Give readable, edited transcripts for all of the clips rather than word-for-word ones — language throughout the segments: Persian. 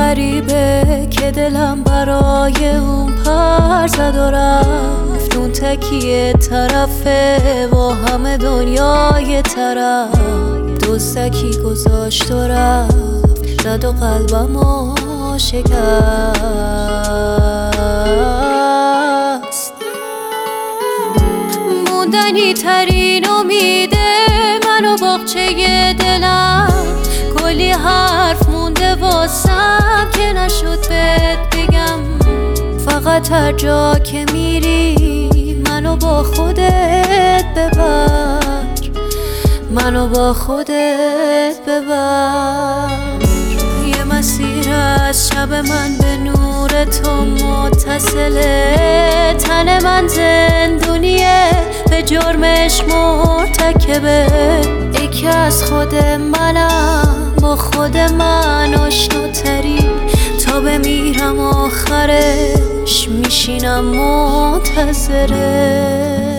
غریبه که دلم برای اون پر زد و رفت. اون تکیه طرفه با همه دنیای طرف. دزدکی گذاشت و رفت، زد و قلبمو شکست. موندنی ترین امیده منو باغچه دلم. کلی حرف مونده واسم که نشد بهت بگم. فقط هر جا که میری منو با خودت ببر، منو با خودت ببر. یه مسیر از شب من به نور تو متصله. تن من زندونیه به جرمش مرتکبه. یکی از خود منم با خود من آشناتری. تا بمیرم آخرش میشینم منتظره.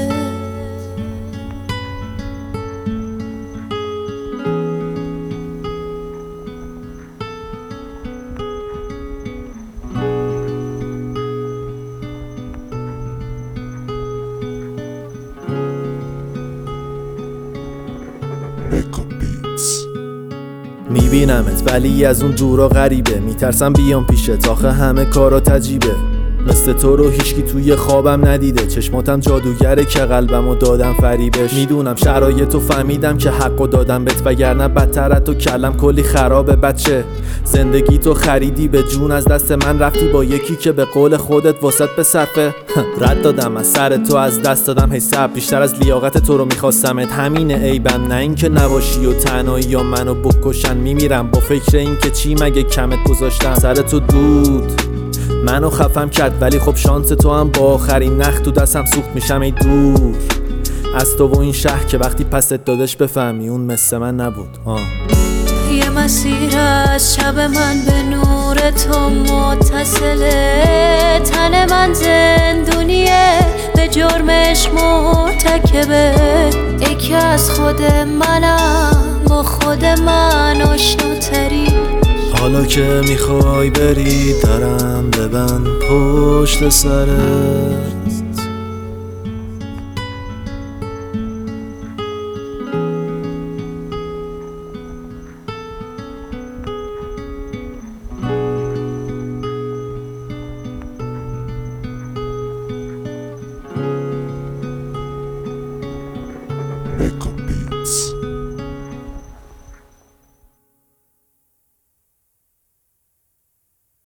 میبینمت ولی از اون دورا غریبه. میترسم بیام پیشت آخه همه کارا تجیبه. مثل تو رو هیچکی توی خوابم ندیده. چشماتم جادوگره که قلبمو دادم فریبش. میدونم شرایطو فهمیدم که حقو دادم بهت، وگرنه بدتر از تو کلم کلی خرابه. بچه زندگی تو خریدی به جون، از دست من رفتی با یکی که به قول خودت واسط به صرفه. رد دادم از سر تو، از دست دادم حی صبر. بیشتر از لیاقت تو رو میخواستمت، همینه عیبم نه اینکه نباشی و تنهایی یا منو بکشن. میمیرم با فکر این که چی مگه کمت گذاشتم. سر تو دود منو خفم کرد، ولی خب شانس تو هم با آخرین نخ تو دستم سوخت میشم. ای دور از تو و این شهر که وقتی پست دادش بفهمی اون مثل من نبود. یه مسیر از شب من به نور تو متصله. تن من زندونیه به جرمش مرتکبه. یکی از خود منم با خود من آشناتری. حالا که میخوای بری درم ببند پشت سرت.